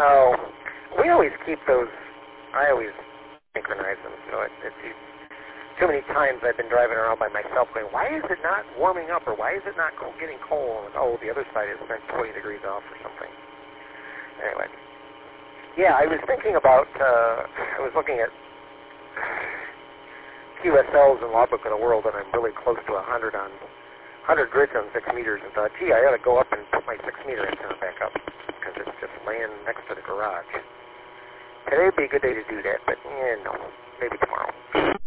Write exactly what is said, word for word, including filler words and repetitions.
No, we always keep those. I always synchronize them. So it, it's too many times I've been driving around by myself going, why is it not warming up, or why is it not cold, getting cold? And, oh, the other side is twenty degrees off or something. Anyway, yeah, I was thinking about. Uh, I was looking at Q S Ls and Logbook of the World, and I'm really close to one hundred on one hundred grids on six meters, and thought, gee, I ought to go up and put my six meter antenna back up because it's just laying next to the garage. Today would be a good day to do that, but eh, no, maybe tomorrow.